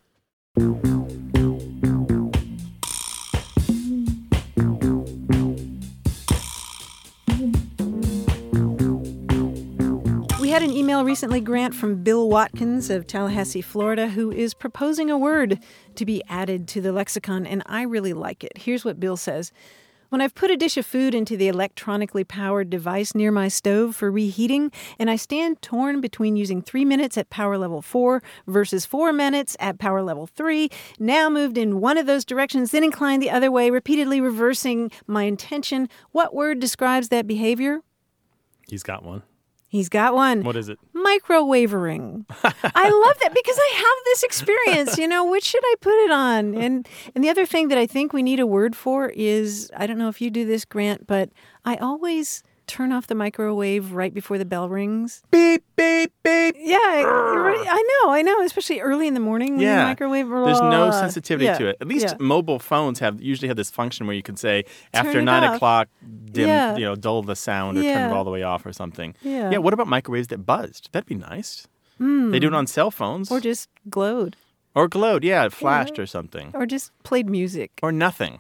We had an email recently, Grant, from Bill Watkins of Tallahassee, Florida, who is proposing a word to be added to the lexicon, and I really like it. Here's what Bill says. When I've put a dish of food into the electronically powered device near my stove for reheating, and I stand torn between using 3 minutes at power level 4 versus 4 minutes at power level 3, now moved in one of those directions, then inclined the other way, repeatedly reversing my intention, what word describes that behavior? He's got one. He's got one. What is it? Microwavering. I love that because I have this experience. Which should I put it on? And the other thing that I think we need a word for is, I don't know if you do this, Grant, but I always turn off the microwave right before the bell rings. Beep, beep, beep. Yeah, I know, especially early in the morning when the microwave. There's no sensitivity to it. At least mobile phones usually have this function where you can say, after 9 o'clock, dim, dull the sound or turn it all the way off or something. Yeah, what about microwaves that buzzed? That'd be nice. They do it on cell phones. Or just glowed. Or glowed, it flashed or something. Or just played music. Or nothing.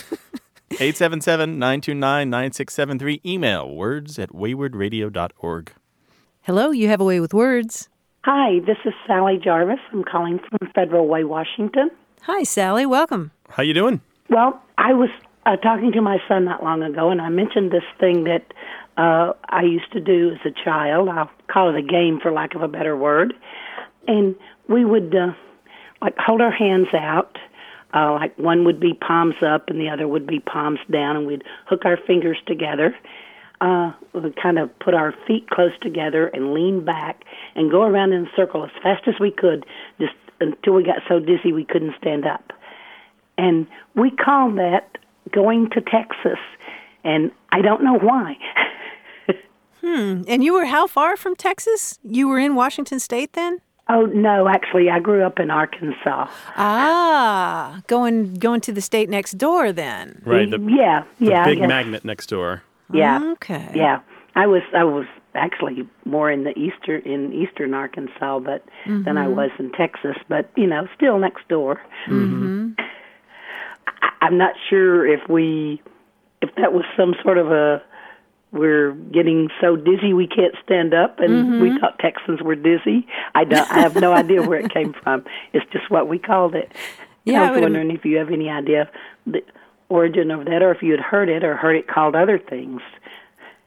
877-929-9673. Email words@waywardradio.org. Hello, you have a way with words. Hi, this is Sally Jarvis. I'm calling from Federal Way, Washington. Hi, Sally. Welcome. How you doing? Well, I was talking to my son not long ago, and I mentioned this thing that I used to do as a child. I'll call it a game, for lack of a better word. And we would hold our hands out. Like one would be palms up and the other would be palms down, and we'd hook our fingers together. We would kind of put our feet close together and lean back and go around in a circle as fast as we could, just until we got so dizzy we couldn't stand up. And we called that going to Texas, and I don't know why. And you were how far from Texas? You were in Washington State then? Oh, no, actually, I grew up in Arkansas. Ah, going to the state next door then. Right. The big magnet next door. Yeah. Okay. Yeah. I was actually more in eastern Arkansas, but than I was in Texas, but still next door. Mm-hmm. I'm not sure if that was some sort of we're getting so dizzy we can't stand up, and we thought Texans were dizzy. I have no idea where it came from. It's just what we called it. Yeah, I was wondering if you have any idea the origin of that, or if you had heard it or heard it called other things.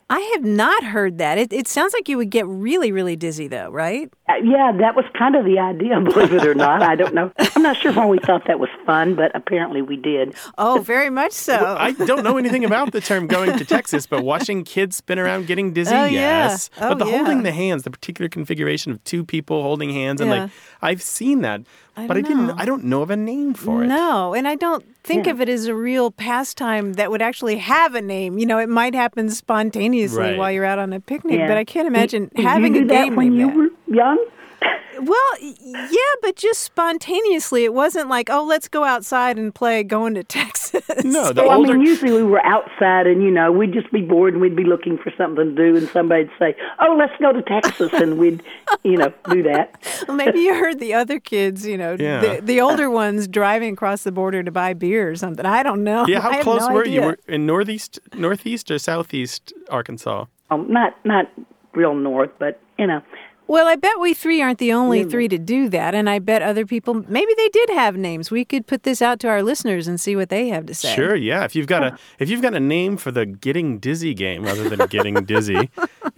I have not heard that. It sounds like you would get really, really dizzy, though, right? Yeah, that was kind of the idea, believe it or not. I don't know. I'm not sure why we thought that was fun, but apparently we did. Oh, very much so. Well, I don't know anything about the term going to Texas, but watching kids spin around getting dizzy, yes. Oh, but the holding the hands, the particular configuration of two people holding hands, and like I've seen that, but I don't know of a name for it. No, and I don't think of it as a real pastime that would actually have a name. You know, it might happen spontaneously while you're out on a picnic, but I can't imagine having a game when you were young. Well, yeah, but just spontaneously. It wasn't like, oh, let's go outside and play going to Texas. No, I mean, usually we were outside and, we'd just be bored and we'd be looking for something to do and somebody'd say, oh, let's go to Texas, and we'd, do that. Well, maybe you heard the other kids, the older ones driving across the border to buy beer or something. I don't know. Yeah, how close were idea. you? Were in northeast or southeast Arkansas? Not real north, but, Well, I bet we three aren't the only three to do that, and I bet other people, maybe they did have names. We could put this out to our listeners and see what they have to say. Sure, yeah. If you've got a name for the getting dizzy game rather than getting dizzy,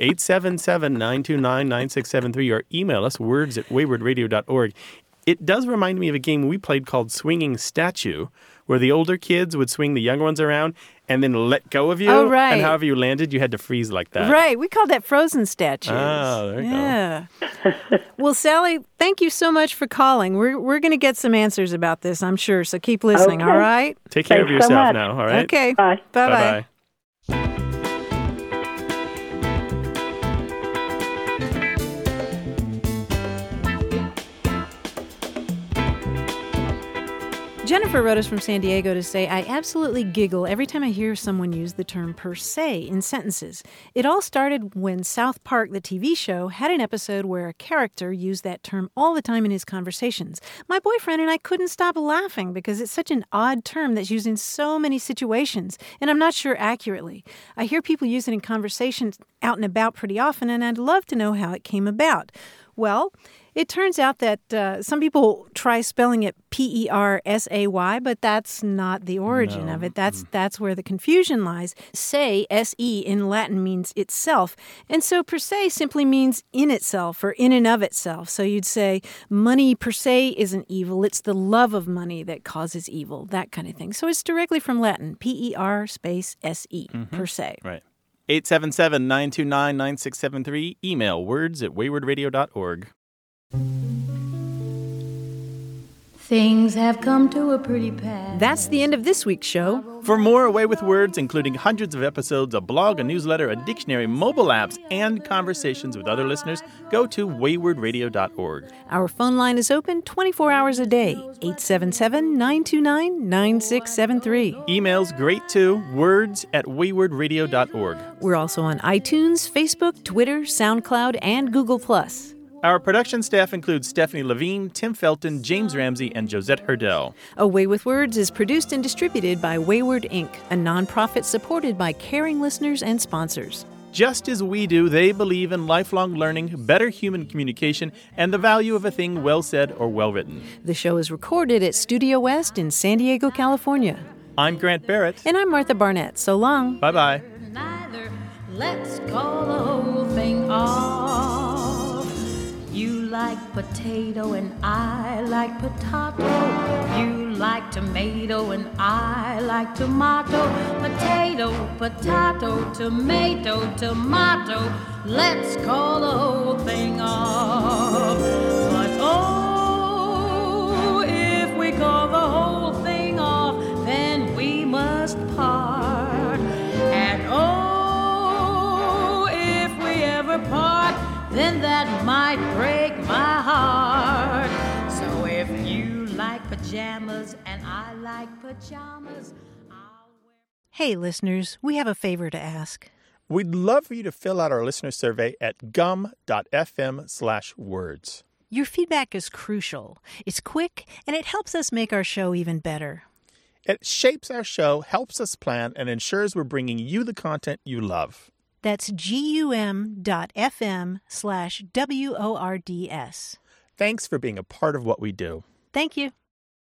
877-929-9673 or email us words@waywardradio.org. It does remind me of a game we played called Swinging Statue, where the older kids would swing the younger ones around and then let go of you. Oh, right. And however you landed, you had to freeze like that. Right. We called that frozen statues. Oh, there you go. Well, Sally, thank you so much for calling. We're going to get some answers about this, I'm sure. So keep listening, all right? Take care of yourself now, all right? Okay. Bye. Bye-bye. Jennifer wrote us from San Diego to say, I absolutely giggle every time I hear someone use the term per se in sentences. It all started when South Park, the TV show, had an episode where a character used that term all the time in his conversations. My boyfriend and I couldn't stop laughing because it's such an odd term that's used in so many situations, and I'm not sure accurately. I hear people use it in conversations out and about pretty often, and I'd love to know how it came about. Well, it turns out that some people try spelling it P-E-R-S-A-Y, but that's not the origin of it. That's where the confusion lies. Se, S-E, in Latin means itself. And so per se simply means in itself or in and of itself. So you'd say money per se isn't evil. It's the love of money that causes evil, that kind of thing. So it's directly from Latin, P-E-R space S-E, per se. Right. 877-929-9673. Email words@waywardradio.org. Things have come to a pretty pass. That's the end of this week's show. For more Away with Words, including hundreds of episodes, a blog, a newsletter, a dictionary, mobile apps, and conversations with other listeners, go to waywardradio.org. Our phone line is open 24 hours a day, 877-929-9673. Email's great too, words@waywardradio.org. We're also on iTunes, Facebook, Twitter, SoundCloud, and Google+. Our production staff includes Stephanie Levine, Tim Felton, James Ramsey, and Josette Hurdell. Away with Words is produced and distributed by Wayward Inc., a nonprofit supported by caring listeners and sponsors. Just as we do, they believe in lifelong learning, better human communication, and the value of a thing well said or well written. The show is recorded at Studio West in San Diego, California. I'm Grant Barrett. And I'm Martha Barnett. So long. Bye-bye. Let's call the whole thing off. You like potato and I like potato. You like tomato and I like tomato. Potato, potato, tomato, tomato. Let's call the whole thing off. But oh, if we call the whole thing off, then we must part. And oh, if we ever part, then that might break my heart. So if you like pajamas and I like pajamas, I'll wear... Hey, listeners, we have a favor to ask. We'd love for you to fill out our listener survey at gum.fm/words. Your feedback is crucial. It's quick, and it helps us make our show even better. It shapes our show, helps us plan, and ensures we're bringing you the content you love. That's gum.fm/WORDS. Thanks for being a part of what we do. Thank you.